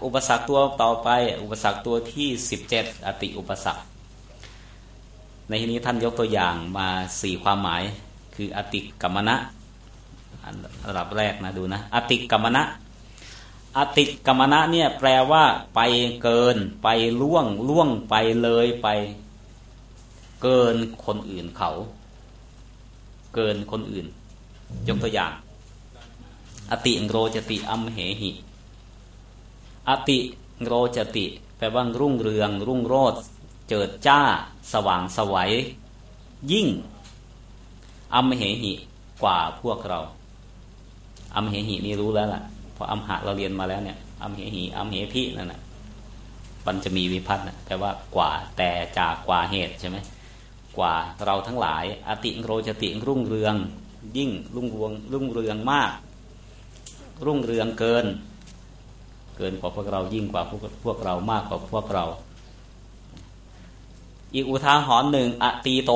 อุปสรรคตัวต่อไปอุปสรรคตัวที่17อติอุปสรรคในที่นี้ท่านยกตัวอย่างมา4ความหมายคืออติกัมมนะระดับแรกนะดูนะอติกัมมนะอติกัมมนะเนี่ยแปลว่าไปเกินไปล่วงไปเลยไปเกินคนอื่นเขาเกินคนอื่นยกตัวอย่างอติโรจติอัมเหหิอติโรจติแปลว่ารุ่งเรืองรุ่งโรจน์เจิดจ้าสว่างไสวยิ่งอัมเหหิกว่าพวกเราอัมเหหินี่รู้แล้วล่ะเพราะอัมหะเราเรียนมาแล้วเนี่ยอัมเหหิอัมเหพินั่นน่ะปัญจมีวิภัตตินะแปลว่ากว่าแต่จากกว่าเหตุใช่ไหมกว่าเราทั้งหลายอติโรจติรุ่งเรืองยิ่งรุ่งเรืองมากรุ่งเรืองเกินกว่าพวกเรายิ่งกว่าพวกเรามากกว่าพวกเราอีกอุทาหรณ์หนึ่งอตีโต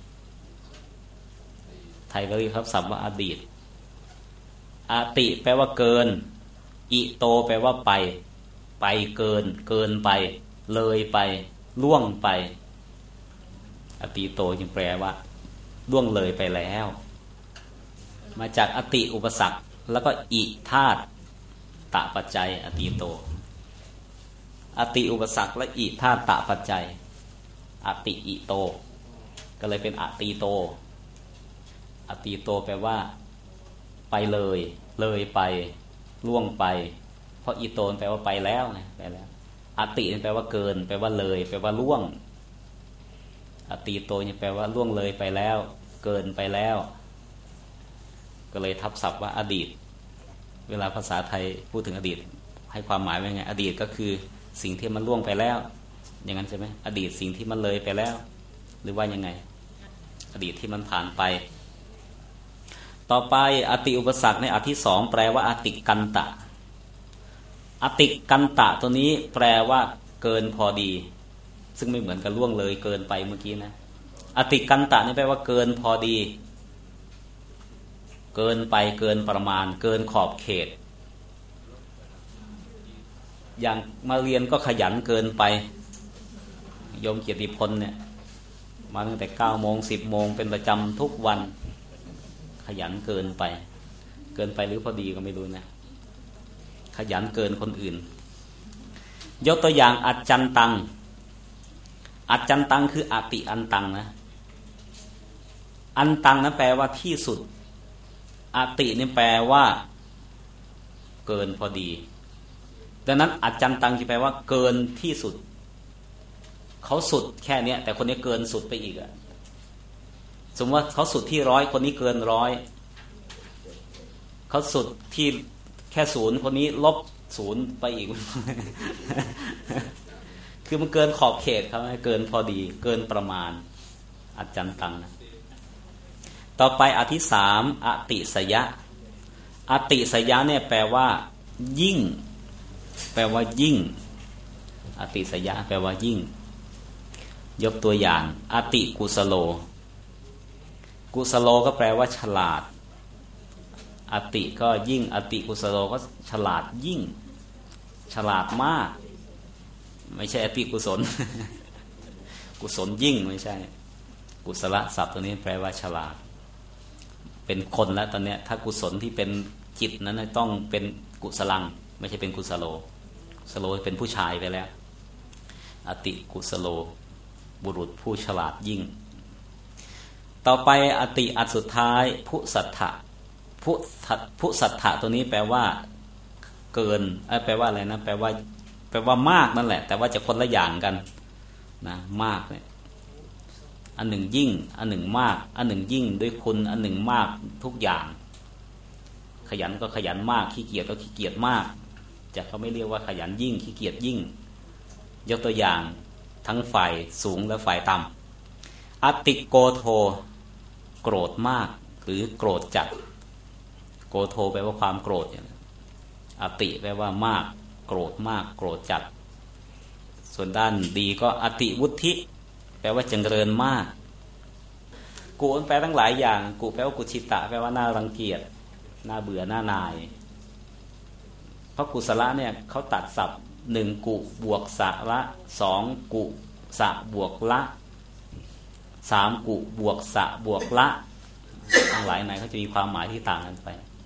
ไทยก็เรียกครับศัพท์ว่าอดีตอติแปลว่าเกินอิโตแปลว่าไปเกินไปเลยไปล่วงไปอติโตจึงแปลว่าล่วงเลยไปแล้วมาจากอติอุปสรรคแล้วก็อิธาตุตะปัจจัยอติโตอติอุปสรรคและอิธาตุตะปัจจัยอติอิโตก็เลยเป็นอติโตอติโตแปลว่าไปเลยไปล่วงไปเพราะอิโตแปลว่าไปแล้วไงไปแล้วอติแปลว่าเกินแปลว่าเลยแปลว่าล่วงอติโตนี่แปลว่าล่วงเลยไปแล้วเกินไปแล้วก็เลยทับศัพท์ว่าอดีตเวลาภาษาไทยพูดถึงอดีตให้ความหมายว่าไงอดีตก็คือสิ่งที่มันล่วงไปแล้วอย่างนั้นใช่ไหมอดีตสิ่งที่มันเลยไปแล้วหรือว่ายังไงอดีตที่มันผ่านไปต่อไปอติอุปสรรคในอที่สองแปลว่าอติกันตะอติกันตะตัวนี้แปลว่าเกินพอดีซึ่งไม่เหมือนกับล่วงเลยเกินไปเมื่อกี้นะอติกันตะนี่แปลว่าเกินพอดีเกินไปเกินประมาณเกินขอบเขตอย่างมาเรียนก็ขยันเกินไปโยมเกียรติพลเนี่ยมาตั้งแต่9 โมง 10 โมงเป็นประจำทุกวันขยันเกินไปหรือพอดีก็ไม่รู้นะขยันเกินคนอื่นยกตัวอย่างอัจจันตังอัจจันตังคืออติอันตังนะอันตังนั้นแปลว่าที่สุดอตินี่แปลว่าเกินพอดีดังนั้นอัจจันตังจะแปลว่าเกินที่สุดเขาสุดแค่นี้แต่คนนี้เกินสุดไปอีกอะสมมติว่าเขาสุดที่100คนนี้เกิน100เขาสุดที่แค่0คนนี้ลบ0ไปอีก คือมันเกินขอบเขตครับเกินพอดีเกินประมาณอัจจันตังนะต่อไปอที่3อติสยะอติสยะเนี่ยแปลว่ายิ่งแปลว่ายิ่งอติสยะแปลว่ายิ่งยกตัวอย่างอติกุสโลกุสโลก็แปลว่าฉลาดอติก็ยิ่งอติกุสโลก็ฉลาดยิ่งฉลาดมากไม่ใช่อติกุศล กุศลยิ่งไม่ใช่กุศลศัพท์ตัวนี้แปลว่าฉลาดเป็นคนแล้วตอนนี้ถ้ากุศลที่เป็นจิตนั้นต้องเป็นกุศลังไม่ใช่เป็นกุสโลกุสโลเป็นผู้ชายไปแล้วอติกุสโลบุรุษผู้ฉลาดยิ่งต่อไปอติอันสุดท้ายพุสัทธะพุสัทธะตัวนี้แปลว่าเกินแปลว่าอะไรนะแปลว่ามากนั่นแหละแต่ว่าจะคนละอย่างกันนะมากเนี่ยอันหนึ่งยิ่งอันหนึ่งมากอันหนึ่งยิ่งด้วยคุณอันหนึ่งมากทุกอย่างขยันก็ขยันมากขี้เกียจก็ขี้เกียจมากจะเขาไม่เรียกว่าขยันยิ่งขี้เกียจยิ่งยกตัวอย่างทั้งฝ่ายสูงและฝ่ายต่ำอติโกโทโกรธมากหรือโกรธจัดโกโทแปลว่าความโกรธอติแปลว่ามากโกรธมากโกรธจัดส่วนด้านดีก็อติวุฒิแปลว่าเจริญมากกุแปลทั้งหลายอย่างกุแปลว่ากุชิตะแปลว่าน่ารังเกียจน่าเบื่อน่านายเพราะกุศลเนี่ยเขาตัดศัพท์ 1กุบวกสะละ2กุสะบวกละ3กุบวกสะบวกละทั้งหลายในเขาจะมีความหมายที่ต่างกันไป